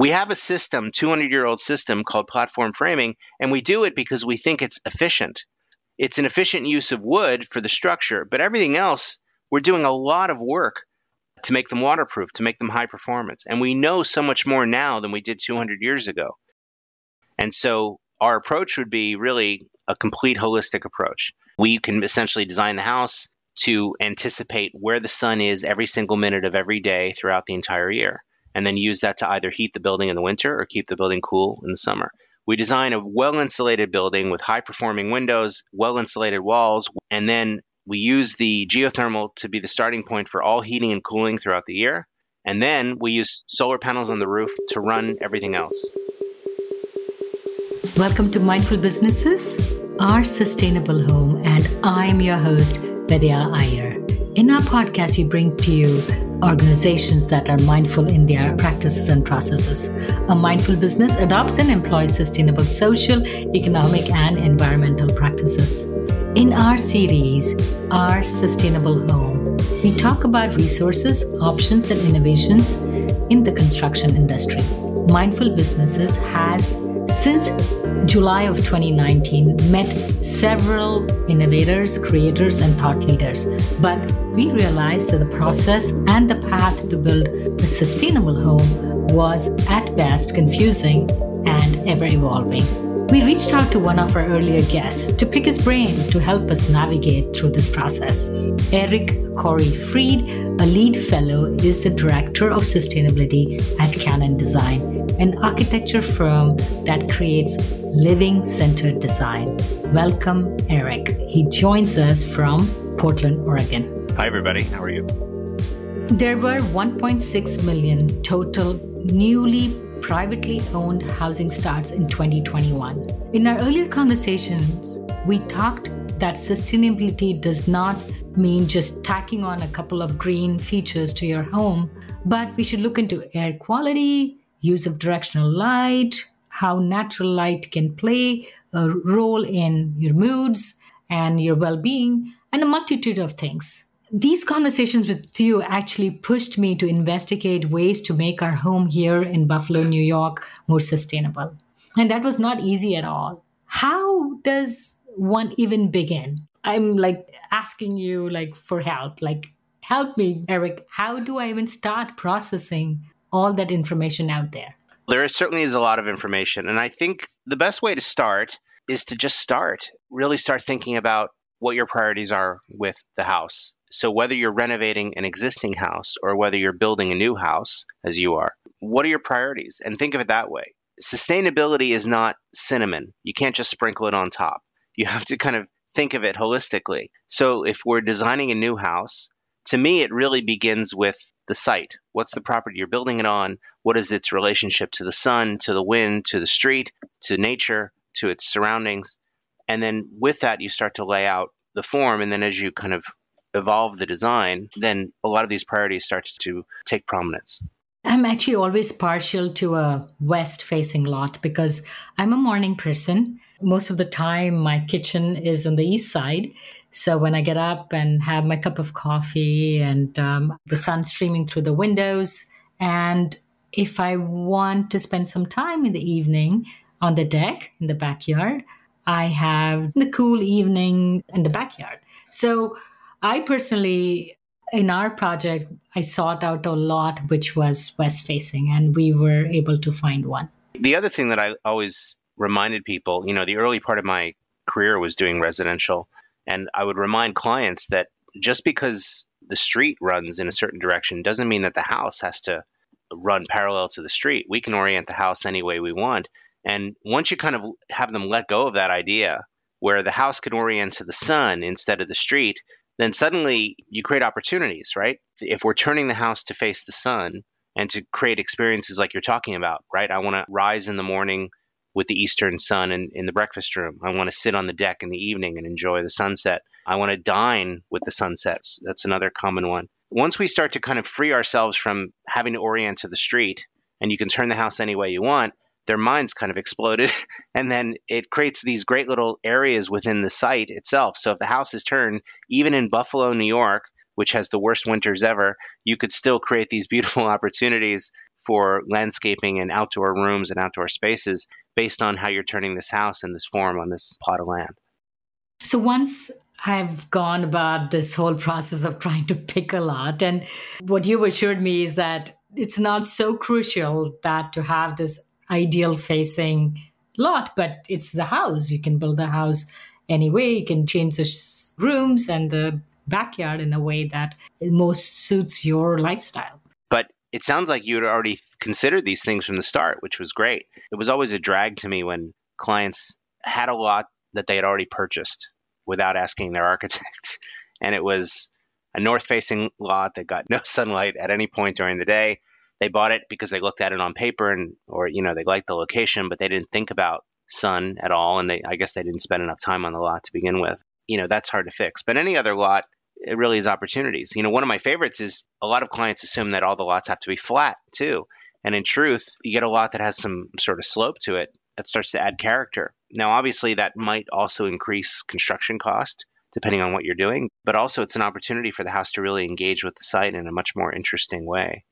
We have a system, 200-year-old system called platform framing, and we do it because we think it's efficient. It's an efficient use of wood for the structure, but everything else, we're doing a lot of work to make them waterproof, to make them high performance. And we know so much more now than we did 200 years ago. And so our approach would be really a complete holistic approach. We can essentially design the house to anticipate where the sun is every single minute of every day throughout the entire year, and then use that to either heat the building in the winter or keep the building cool in the summer. We design a well-insulated building with high-performing windows, well-insulated walls, and then we use the geothermal to be the starting point for all heating and cooling throughout the year. And then we use solar panels on the roof to run everything else. Welcome to Mindful Businesses, Our Sustainable Home, and I'm your host, Vidya Iyer. In our podcast, we bring to you organizations that are mindful in their practices and processes. A mindful business adopts and employs sustainable social, economic, and environmental practices. In our series, Our Sustainable Home, we talk about resources, options, and innovations in the construction industry. Mindful Businesses has, since July of 2019, met several innovators, creators, and thought leaders. But we realized that the process and the path to build a sustainable home was at best confusing and ever-evolving. We reached out to one of our earlier guests to pick his brain to help us navigate through this process. Eric Corey Freed, a lead fellow, is the Director of Sustainability at Canon Design, an architecture firm that creates living-centered design. Welcome, Eric. He joins us from Portland, Oregon. Hi, everybody. How are you? There were 1.6 million total newly privately owned housing starts in 2021. In our earlier conversations, we talked that sustainability does not mean just tacking on a couple of green features to your home, but we should look into air quality, use of directional light, how natural light can play a role in your moods and your well-being, and a multitude of things. These conversations with you actually pushed me to investigate ways to make our home here in Buffalo, New York, more sustainable. And that was not easy at all. How does one even begin? I'm asking you for help. Help me, Eric. How do I even start processing all that information out there? There certainly is a lot of information. And I think the best way to start is to just start. Really start thinking about what your priorities are with the house. So whether you're renovating an existing house or whether you're building a new house, as you are, what are your priorities? And think of it that way. Sustainability is not cinnamon. You can't just sprinkle it on top. You have to kind of think of it holistically. So if we're designing a new house, to me, it really begins with the site. What's the property you're building it on? What is its relationship to the sun, to the wind, to the street, to nature, to its surroundings? And then with that, you start to lay out the form. And then as you kind of evolve the design, then a lot of these priorities start to take prominence. I'm actually always partial to a west-facing lot because I'm a morning person. Most of the time, my kitchen is on the east side. So when I get up and have my cup of coffee and the sun streaming through the windows, and if I want to spend some time in the evening on the deck in the backyard, I have the cool evening in the backyard. So I personally, in our project, I sought out a lot which was west-facing, and we were able to find one. The other thing that I always reminded people, the early part of my career was doing residential, and I would remind clients that just because the street runs in a certain direction doesn't mean that the house has to run parallel to the street. We can orient the house any way we want. And once you kind of have them let go of that idea where the house can orient to the sun instead of the street, then suddenly you create opportunities, right? If we're turning the house to face the sun and to create experiences like you're talking about, right? I want to rise in the morning with the eastern sun in the breakfast room. I want to sit on the deck in the evening and enjoy the sunset. I want to dine with the sunsets. That's another common one. Once we start to kind of free ourselves from having to orient to the street, and you can turn the house any way you want, their minds kind of exploded. And then it creates these great little areas within the site itself. So if the house is turned, even in Buffalo, New York, which has the worst winters ever, you could still create these beautiful opportunities for landscaping and outdoor rooms and outdoor spaces based on how you're turning this house in this form on this plot of land. So once I've gone about this whole process of trying to pick a lot, and what you've assured me is that it's not so crucial that to have this ideal facing lot, but it's the house. You can build the house anyway. You can change the rooms and the backyard in a way that most suits your lifestyle. But it sounds like you had already considered these things from the start, which was great. It was always a drag to me when clients had a lot that they had already purchased without asking their architects. And it was a north-facing lot that got no sunlight at any point during the day. They bought it because they looked at it on paper or they liked the location, but they didn't think about sun at all. And I guess they didn't spend enough time on the lot to begin with. That's hard to fix. But any other lot, it really is opportunities. One of my favorites is a lot of clients assume that all the lots have to be flat too. And in truth, you get a lot that has some sort of slope to it that starts to add character. Now, obviously, that might also increase construction cost, depending on what you're doing. But also, it's an opportunity for the house to really engage with the site in a much more interesting way.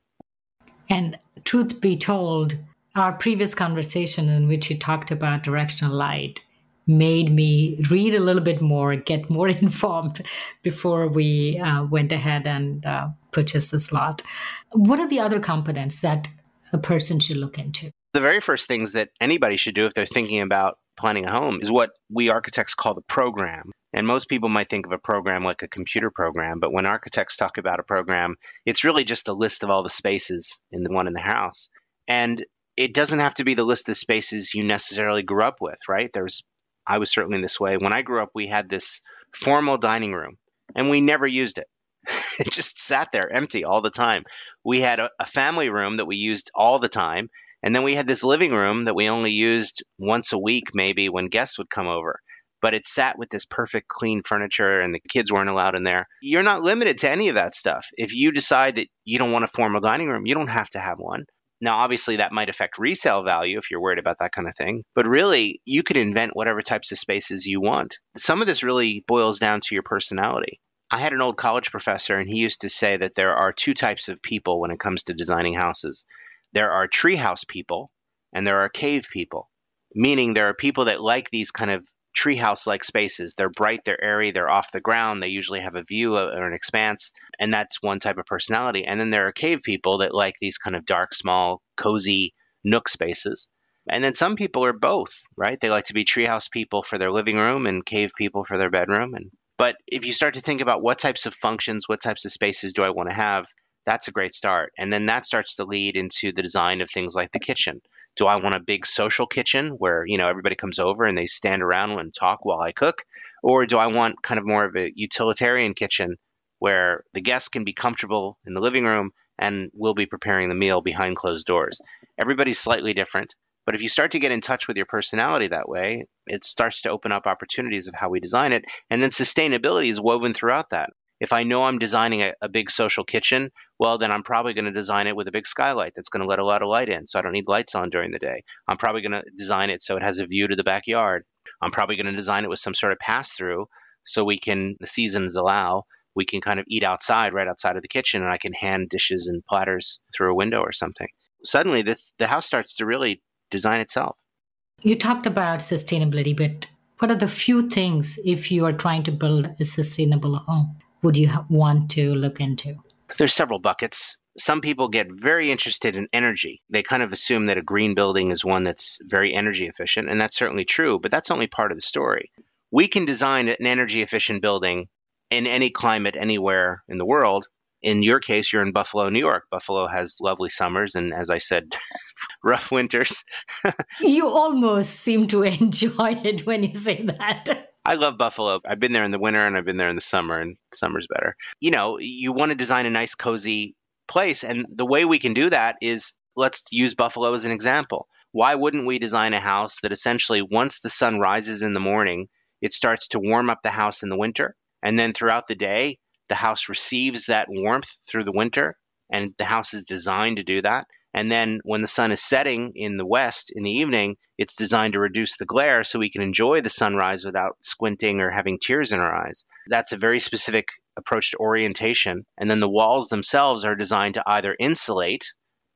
And truth be told, our previous conversation in which you talked about directional light made me read a little bit more, get more informed before we went ahead and purchased this lot. What are the other components that a person should look into? The very first things that anybody should do if they're thinking about planning a home is what we architects call the program. And most people might think of a program like a computer program, but when architects talk about a program, it's really just a list of all the spaces in the one in the house. And it doesn't have to be the list of spaces you necessarily grew up with, right? I was certainly this way. When I grew up, we had this formal dining room, and we never used it. It just sat there empty all the time. We had a family room that we used all the time, and then we had this living room that we only used once a week, maybe when guests would come over. But it sat with this perfect clean furniture, and the kids weren't allowed in there. You're not limited to any of that stuff. If you decide that you don't want a formal dining room, you don't have to have one. Now, obviously, that might affect resale value if you're worried about that kind of thing. But really, you could invent whatever types of spaces you want. Some of this really boils down to your personality. I had an old college professor, and he used to say that there are two types of people when it comes to designing houses. There are treehouse people, and there are cave people, meaning there are people that like these kind of treehouse-like spaces. They're bright, they're airy, they're off the ground. They usually have a view or an expanse, and that's one type of personality. And then there are cave people that like these kind of dark, small, cozy nook spaces. And then some people are both, right? They like to be treehouse people for their living room and cave people for their bedroom. But if you start to think about what types of functions, what types of spaces do I want to have, that's a great start. And then that starts to lead into the design of things like the kitchen. Do I want a big social kitchen where, everybody comes over and they stand around and talk while I cook? Or do I want kind of more of a utilitarian kitchen where the guests can be comfortable in the living room and we'll be preparing the meal behind closed doors? Everybody's slightly different. But if you start to get in touch with your personality that way, it starts to open up opportunities of how we design it. And then sustainability is woven throughout that. If I know I'm designing a big social kitchen, well, then I'm probably going to design it with a big skylight that's going to let a lot of light in, so I don't need lights on during the day. I'm probably going to design it so it has a view to the backyard. I'm probably going to design it with some sort of pass-through so the seasons allow, we can kind of eat outside, right outside of the kitchen, and I can hand dishes and platters through a window or something. Suddenly, the house starts to really design itself. You talked about sustainability, but what are the few things, if you are trying to build a sustainable home, would you want to look into? There's several buckets. Some people get very interested in energy. They kind of assume that a green building is one that's very energy efficient, and that's certainly true, but that's only part of the story. We can design an energy efficient building in any climate anywhere in the world. In your case, you're in Buffalo, New York. Buffalo has lovely summers and, as I said, rough winters. You almost seem to enjoy it when you say that. I love Buffalo. I've been there in the winter and I've been there in the summer, and summer's better. You want to design a nice, cozy place. And the way we can do that is, let's use Buffalo as an example. Why wouldn't we design a house that essentially, once the sun rises in the morning, it starts to warm up the house in the winter. And then throughout the day, the house receives that warmth through the winter, and the house is designed to do that. And then when the sun is setting in the west in the evening, it's designed to reduce the glare so we can enjoy the sunrise without squinting or having tears in our eyes. That's a very specific approach to orientation. And then the walls themselves are designed to either insulate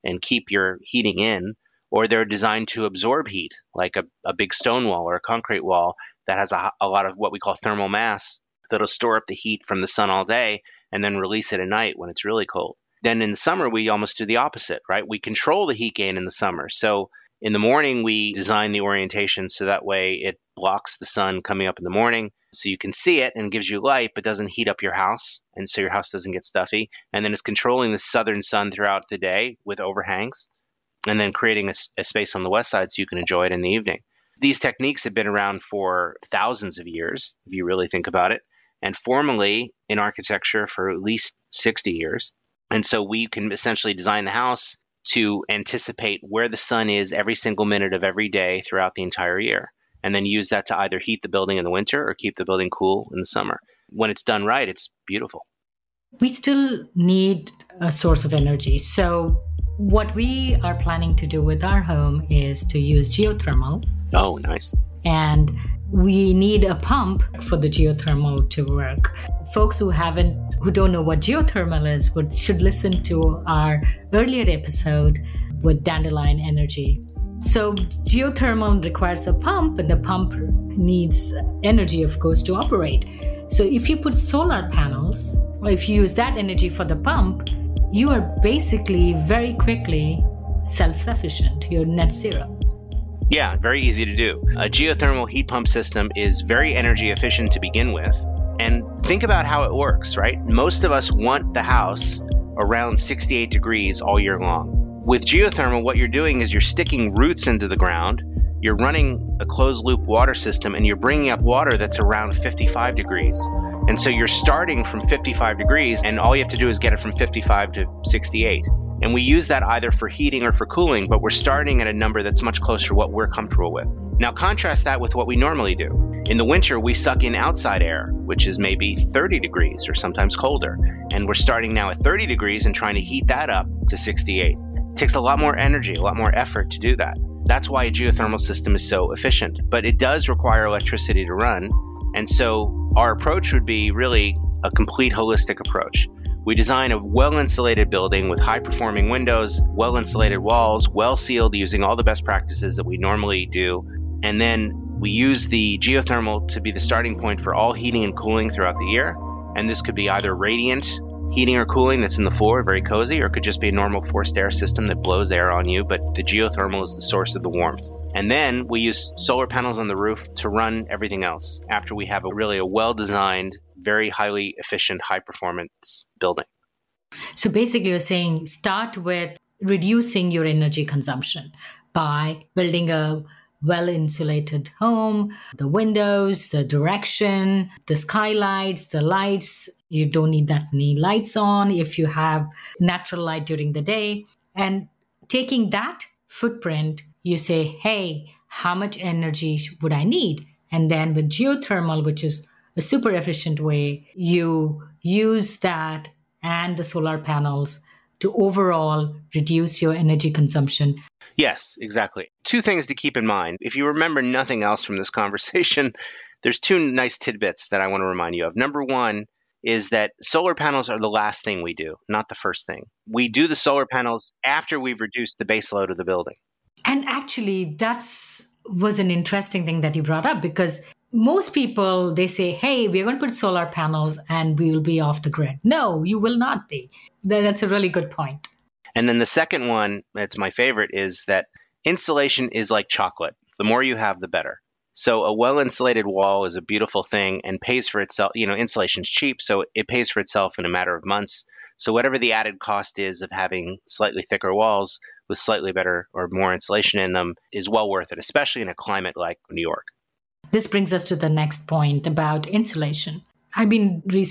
and keep your heating in, or they're designed to absorb heat, like a big stone wall or a concrete wall that has a lot of what we call thermal mass that'll store up the heat from the sun all day and then release it at night when it's really cold. Then in the summer, we almost do the opposite, right? We control the heat gain in the summer. So in the morning, we design the orientation so that way it blocks the sun coming up in the morning so you can see it and gives you light but doesn't heat up your house, and so your house doesn't get stuffy. And then it's controlling the southern sun throughout the day with overhangs, and then creating a space on the west side so you can enjoy it in the evening. These techniques have been around for thousands of years, if you really think about it, and formally in architecture for at least 60 years. And so we can essentially design the house to anticipate where the sun is every single minute of every day throughout the entire year, and then use that to either heat the building in the winter or keep the building cool in the summer. When it's done right, it's beautiful. We still need a source of energy. So what we are planning to do with our home is to use geothermal. Oh, nice. And we need a pump for the geothermal to work. Folks who don't know what geothermal is should listen to our earlier episode with Dandelion Energy. So geothermal requires a pump, and the pump needs energy, of course, to operate. So if you put solar panels, or if you use that energy for the pump, you are basically very quickly self-sufficient. You're net zero. Yeah, very easy to do. A geothermal heat pump system is very energy efficient to begin with. And think about how it works, right? Most of us want the house around 68 degrees all year long. With geothermal, what you're doing is you're sticking roots into the ground, you're running a closed loop water system, and you're bringing up water that's around 55 degrees. And so you're starting from 55 degrees, and all you have to do is get it from 55 to 68. And we use that either for heating or for cooling, but we're starting at a number that's much closer to what we're comfortable with. Now contrast that with what we normally do. In the winter, we suck in outside air, which is maybe 30 degrees or sometimes colder. And we're starting now at 30 degrees and trying to heat that up to 68. It takes a lot more energy, a lot more effort to do that. That's why a geothermal system is so efficient. But it does require electricity to run. And so our approach would be really a complete holistic approach. We design a well-insulated building with high-performing windows, well-insulated walls, well-sealed using all the best practices that we normally do. And then we use the geothermal to be the starting point for all heating and cooling throughout the year. And this could be either radiant heating or cooling that's in the floor, very cozy, or it could just be a normal forced air system that blows air on you, but the geothermal is the source of the warmth. And then we use solar panels on the roof to run everything else after we have a well-designed, very highly efficient, high-performance building. So basically you're saying start with reducing your energy consumption by building a well-insulated home, the windows, the direction, the skylights, the lights. You don't need that many lights on if you have natural light during the day. And taking that footprint, you say, hey, how much energy would I need? And then with geothermal, which is a super efficient way, you use that and the solar panels to overall reduce your energy consumption. Yes, exactly. Two things to keep in mind. If you remember nothing else from this conversation, there's two nice tidbits that I want to remind you of. Number one is that solar panels are the last thing we do, not the first thing. We do the solar panels after we've reduced the base load of the building. And actually, was an interesting thing that you brought up, because most people, they say, hey, we're going to put solar panels and we will be off the grid. No, you will not be. That's a really good point. And then the second one, that's my favorite, is that insulation is like chocolate. The more you have, the better. So a well-insulated wall is a beautiful thing and pays for itself. Insulation's cheap, so it pays for itself in a matter of months. So whatever the added cost is of having slightly thicker walls with slightly better or more insulation in them is well worth it, especially in a climate like New York. This brings us to the next point about insulation. I've been